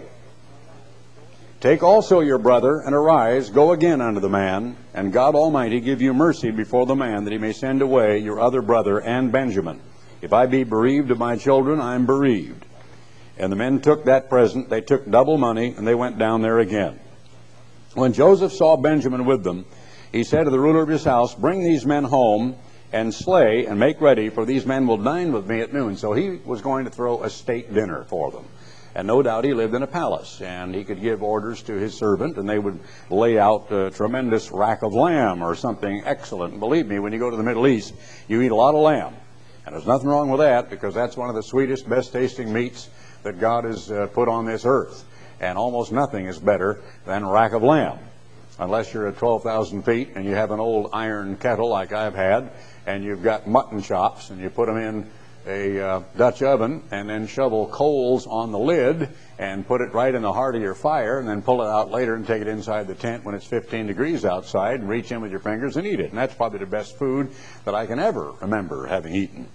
Take also your brother, and arise, go again unto the man, and God Almighty give you mercy before the man, that he may send away your other brother and Benjamin. If I be bereaved of my children, I am bereaved. And the men took that present, they took double money, and they went down there again. When Joseph saw Benjamin with them, he said to the ruler of his house, bring these men home, and slay, and make ready, for these men will dine with me at noon. So he was going to throw a state dinner for them. And no doubt he lived in a palace, and he could give orders to his servant, and they would lay out a tremendous rack of lamb or something excellent. And believe me, when you go to the Middle East, you eat a lot of lamb. And there's nothing wrong with that, because that's one of the sweetest, best tasting meats that God has uh, put on this earth. And almost nothing is better than a rack of lamb. Unless you're at twelve thousand feet and you have an old iron kettle like I've had, and you've got mutton chops, and you put them in a uh, Dutch oven, and then shovel coals on the lid and put it right in the heart of your fire, and then pull it out later and take it inside the tent when it's fifteen degrees outside, and reach in with your fingers and eat it. And that's probably the best food that I can ever remember having eaten.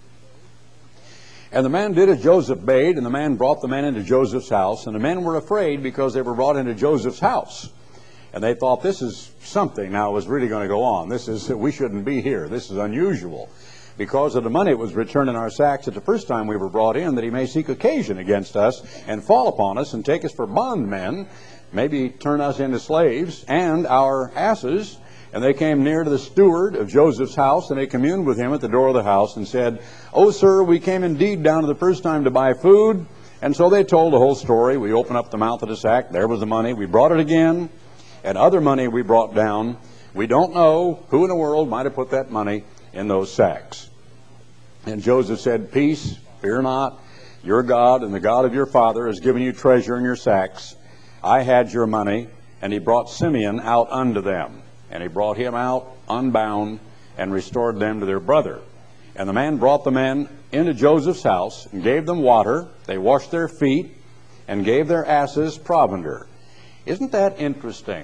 And the man did as Joseph bade, and the man brought the men into Joseph's house, and the men were afraid because they were brought into Joseph's house. And they thought, this is something now is really going to go on. This is, we shouldn't be here. This is unusual. Because of the money that was returned in our sacks at the first time we were brought in, that he may seek occasion against us and fall upon us and take us for bondmen, maybe turn us into slaves, and our asses. And they came near to the steward of Joseph's house, and they communed with him at the door of the house and said, "Oh, sir, we came indeed down to the first time to buy food." And so they told the whole story. We opened up the mouth of the sack. There was the money. We brought it again. And other money we brought down. We don't know who in the world might have put that money in those sacks. And Joseph said, "Peace, fear not. Your God and the God of your father has given you treasure in your sacks. I had your money." And he brought Simeon out unto them. And he brought him out unbound and restored them to their brother. And the man brought the men into Joseph's house and gave them water. They washed their feet and gave their asses provender. Isn't that interesting?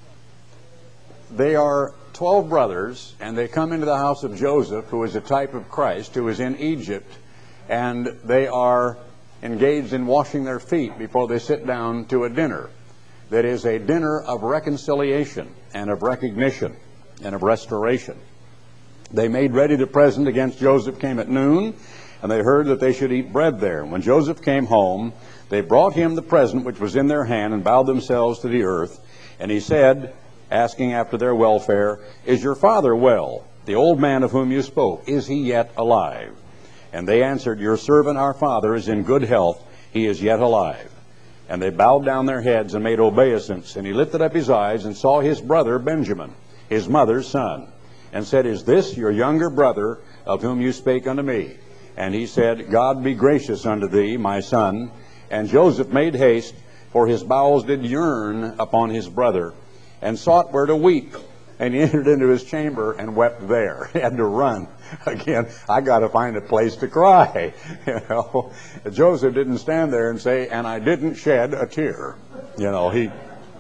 They are twelve brothers, and they come into the house of Joseph, who is a type of Christ, who is in Egypt, and they are engaged in washing their feet before they sit down to a dinner that is a dinner of reconciliation and of recognition and of restoration. They made ready the present against Joseph came at noon, and they heard that they should eat bread there. When Joseph came home, they brought him the present which was in their hand and bowed themselves to the earth. And he said, asking after their welfare, "Is your father well? The old man of whom you spoke, is he yet alive?" And they answered, "Your servant our father is in good health. He is yet alive." And they bowed down their heads and made obeisance. And he lifted up his eyes and saw his brother Benjamin, his mother's son, and said, "Is this your younger brother of whom you spake unto me?" And he said, "God be gracious unto thee, my son." And Joseph made haste, for his bowels did yearn upon his brother, and sought where to weep. And he entered into his chamber and wept there. He had to run. Again, I got to find a place to cry. You know, Joseph didn't stand there and say, "And I didn't shed a tear." You know, he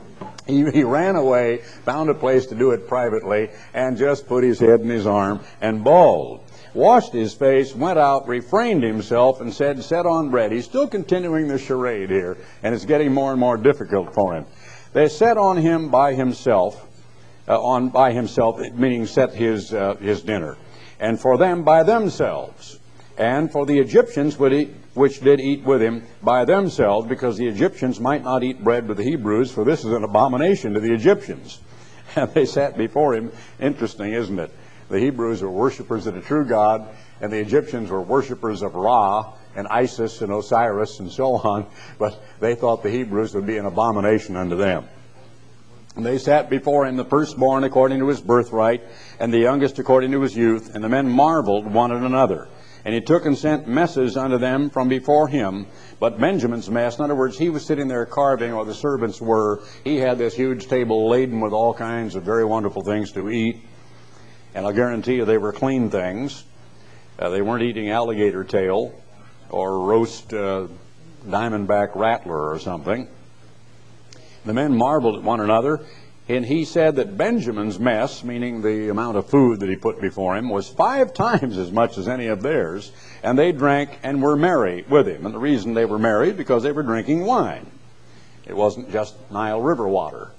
he he ran away, found a place to do it privately, and just put his head in his arm and bawled. Washed his face, went out, refrained himself, and said, "Set on bread." He's still continuing the charade here, and it's getting more and more difficult for him. They set on him by himself, uh, on by himself, meaning set his uh, his dinner, and for them by themselves, and for the Egyptians which, eat, which did eat with him by themselves, because the Egyptians might not eat bread with the Hebrews, for this is an abomination to the Egyptians. And they sat before him. Interesting, isn't it? The Hebrews were worshipers of the true God, and the Egyptians were worshipers of Ra and Isis and Osiris and so on, but they thought the Hebrews would be an abomination unto them. And they sat before him, the firstborn according to his birthright, and the youngest according to his youth, and the men marveled one at another. And he took and sent messes unto them from before him, but Benjamin's mess, in other words, he was sitting there carving, or the servants were. He had this huge table laden with all kinds of very wonderful things to eat. And I'll guarantee you they were clean things. Uh, they weren't eating alligator tail or roast uh, diamondback rattler or something. The men marveled at one another, and he said that Benjamin's mess, meaning the amount of food that he put before him, was five times as much as any of theirs, and they drank and were merry with him. And the reason they were merry, because they were drinking wine. It wasn't just Nile River water.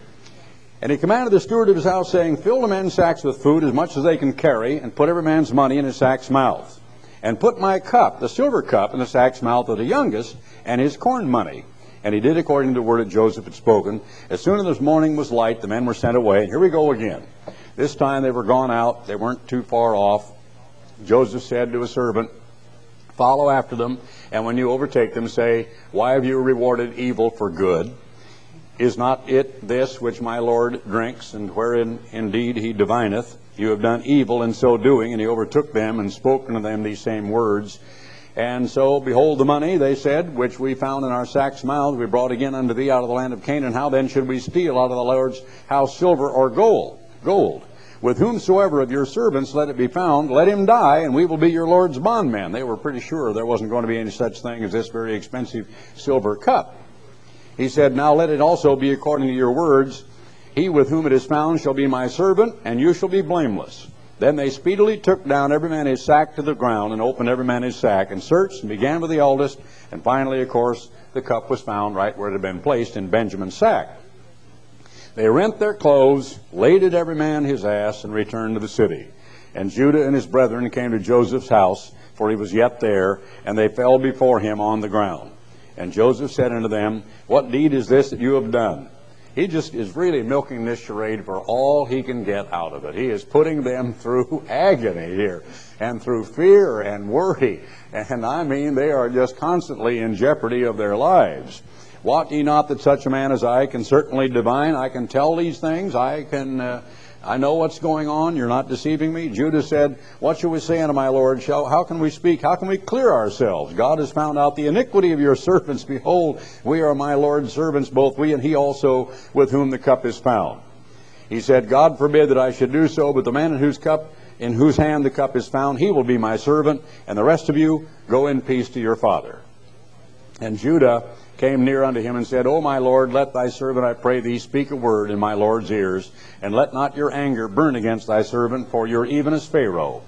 And he commanded the steward of his house, saying, "Fill the men's sacks with food as much as they can carry, and put every man's money in his sack's mouth. And put my cup, the silver cup, in the sack's mouth of the youngest, and his corn money." And he did according to the word that Joseph had spoken. As soon as the morning was light, the men were sent away. And here we go again. This time they were gone out. They weren't too far off. Joseph said to a servant, "Follow after them, and when you overtake them, say, 'Why have you rewarded evil for good? Is not it this which my Lord drinks, and wherein indeed he divineth?' You have done evil in so doing. And he overtook them and spoke unto them these same words. And so, behold the money, they said, which we found in our sacks' mouths, we brought again unto thee out of the land of Canaan. How then should we steal out of the Lord's house silver or gold? Gold. With whomsoever of your servants let it be found, let him die, and we will be your Lord's bondmen. They were pretty sure there wasn't going to be any such thing as this very expensive silver cup. He said, now let it also be according to your words. He with whom it is found shall be my servant, and you shall be blameless. Then they speedily took down every man his sack to the ground, and opened every man his sack, and searched, and began with the eldest. And finally, of course, the cup was found right where it had been placed, in Benjamin's sack. They rent their clothes, laded every man his ass, and returned to the city. And Judah and his brethren came to Joseph's house, for he was yet there, and they fell before him on the ground. And Joseph said unto them, what deed is this that you have done? He just is really milking this charade for all he can get out of it. He is putting them through agony here, and through fear and worry. And I mean, they are just constantly in jeopardy of their lives. Wot ye not that such a man as I can certainly divine? I can tell these things. I can, uh, I know what's going on. You're not deceiving me. Judah said, what shall we say unto my Lord? Shall, how can we speak? How can we clear ourselves? God has found out the iniquity of your servants. Behold, we are my Lord's servants, both we and he also, with whom the cup is found. He said, God forbid that I should do so, but the man in whose cup, in whose hand the cup is found, he will be my servant, and the rest of you go in peace to your father. And Judah came near unto him and said, O my Lord, let thy servant, I pray thee, speak a word in my Lord's ears, and let not your anger burn against thy servant, for you're even as Pharaoh.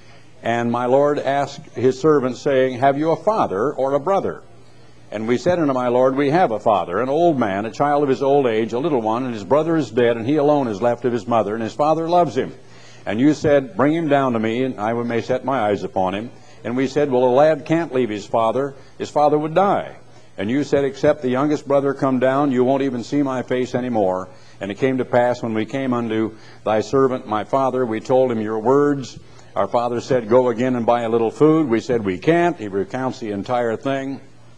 And my Lord asked his servant, saying, have you a father or a brother? And we said unto my Lord, we have a father, an old man, a child of his old age, a little one, and his brother is dead, and he alone is left of his mother, and his father loves him. And you said, bring him down to me, and I may set my eyes upon him. And we said, well, a lad can't leave his father. His father would die. And you said, except the youngest brother come down, you won't even see my face anymore. And it came to pass, when we came unto thy servant, my father, we told him your words. Our father said, go again and buy a little food. We said, we can't. He recounts the entire thing.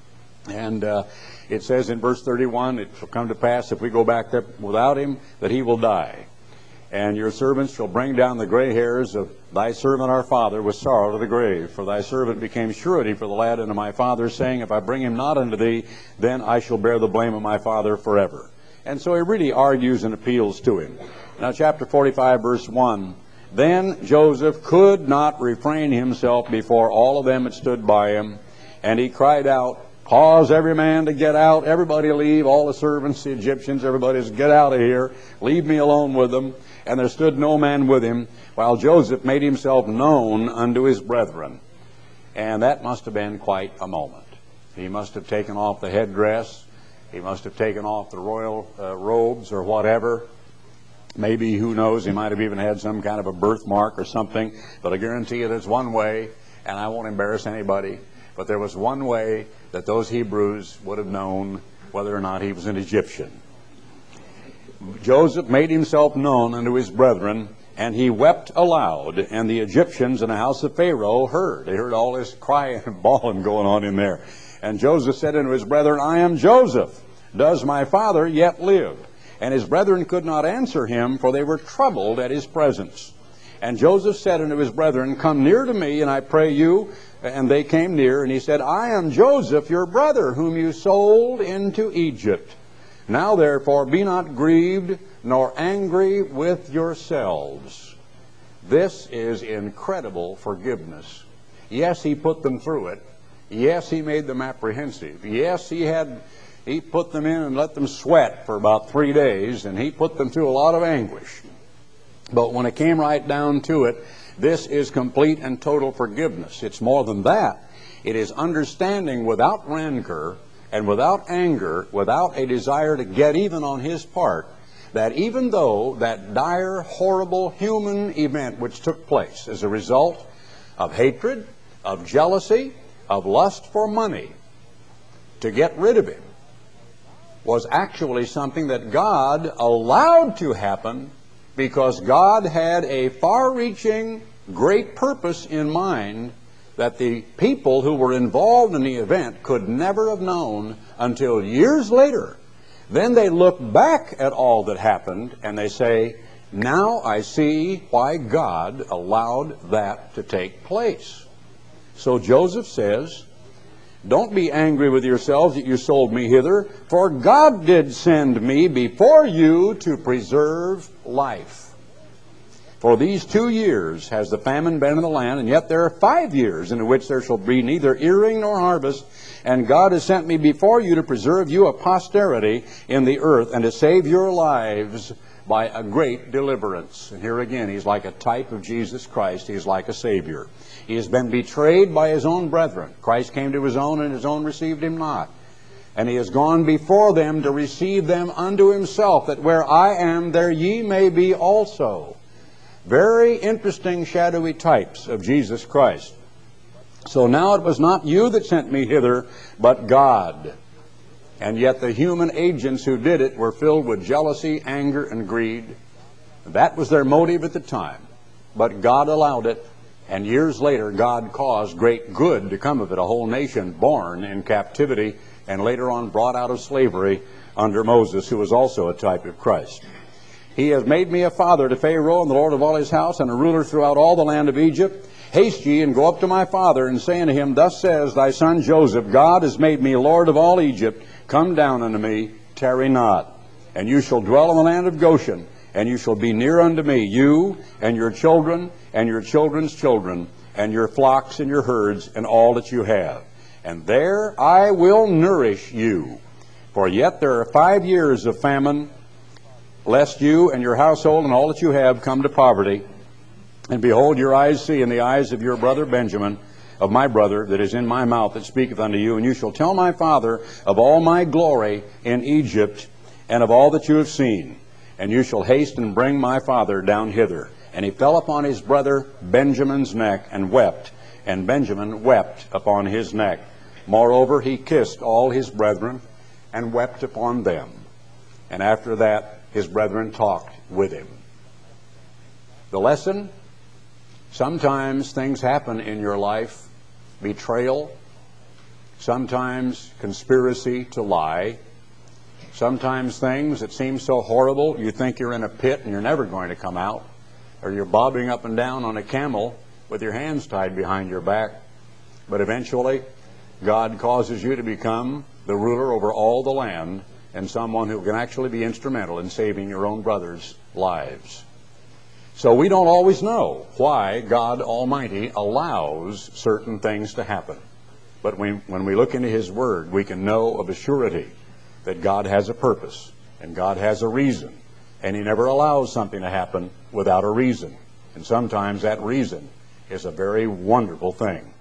And uh, it says in verse thirty-one, it shall come to pass, if we go back there without him, that he will die. And your servants shall bring down the gray hairs of thy servant our father with sorrow to the grave. For thy servant became surety for the lad unto my father, saying, if I bring him not unto thee, then I shall bear the blame of my father forever. And so he really argues and appeals to him. Now chapter forty-five, verse one. Then Joseph could not refrain himself before all of them that stood by him, and he cried out, cause every man to get out, everybody leave, all the servants, the Egyptians, everybody's get out of here, leave me alone with them. And there stood no man with him, while Joseph made himself known unto his brethren. And that must have been quite a moment. He must have taken off the headdress. He must have taken off the royal uh, robes or whatever. Maybe, who knows, he might have even had some kind of a birthmark or something. But I guarantee you there's one way, and I won't embarrass anybody, but there was one way that those Hebrews would have known whether or not he was an Egyptian. Joseph made himself known unto his brethren, and he wept aloud, and the Egyptians in the house of Pharaoh heard. They heard all this crying and bawling going on in there. And Joseph said unto his brethren, I am Joseph. Does my father yet live? And his brethren could not answer him, for they were troubled at his presence. And Joseph said unto his brethren, come near to me, and I pray you. And they came near, and he said, I am Joseph, your brother, whom you sold into Egypt. Now therefore be not grieved, nor angry with yourselves. This is incredible forgiveness. Yes, he put them through it. Yes, he made them apprehensive. Yes, he had he put them in and let them sweat for about three days, and he put them through a lot of anguish. But when it came right down to it, this is complete and total forgiveness. It's more than that. It is understanding without rancor and without anger, without a desire to get even on his part, that even though that dire, horrible human event which took place as a result of hatred, of jealousy, of lust for money, to get rid of him, was actually something that God allowed to happen, because God had a far-reaching, great purpose in mind that the people who were involved in the event could never have known until years later. Then they look back at all that happened and they say, Now I see why God allowed that to take place. So Joseph says, don't be angry with yourselves that you sold me hither, for God did send me before you to preserve life. For these two years has the famine been in the land, and yet there are five years in which there shall be neither earing nor harvest. And God has sent me before you to preserve you a posterity in the earth, and to save your lives by a great deliverance. And here again, he's like a type of Jesus Christ. He's like a Savior. He has been betrayed by his own brethren. Christ came to his own, and his own received him not. And he has gone before them to receive them unto himself, that where I am, there ye may be also. Very interesting shadowy types of Jesus Christ. So now it was not you that sent me hither, but God. And yet the human agents who did it were filled with jealousy, anger, and greed. That was their motive at the time. But God allowed it, and years later God caused great good to come of it. A whole nation born in captivity and later on brought out of slavery under Moses, who was also a type of Christ. He has made me a father to Pharaoh and the Lord of all his house, and a ruler throughout all the land of Egypt. Haste ye and go up to my father, and say unto him, Thus says thy son Joseph, God has made me Lord of all Egypt. Come down unto me, tarry not. And you shall dwell in the land of Goshen, and you shall be near unto me, you and your children and your children's children, and your flocks and your herds, and all that you have. And there I will nourish you. For yet there are five years of famine, lest you and your household and all that you have come to poverty. And behold, your eyes see in the eyes of your brother Benjamin, of my brother that is in my mouth, that speaketh unto you. And you shall tell my father of all my glory in Egypt, and of all that you have seen. And you shall haste and bring my father down hither. And he fell upon his brother Benjamin's neck, and wept. And Benjamin wept upon his neck. Moreover, he kissed all his brethren, and wept upon them. And after that, his brethren talked with him. The lesson: sometimes things happen in your life. Betrayal. Sometimes conspiracy to lie. Sometimes things that seem so horrible you think you're in a pit and you're never going to come out. Or you're bobbing up and down on a camel with your hands tied behind your back. But eventually, God causes you to become the ruler over all the land, and someone who can actually be instrumental in saving your own brothers' lives. So we don't always know why God Almighty allows certain things to happen. But when, when we look into His Word, we can know of a surety that God has a purpose, and God has a reason, and He never allows something to happen without a reason. And sometimes that reason is a very wonderful thing.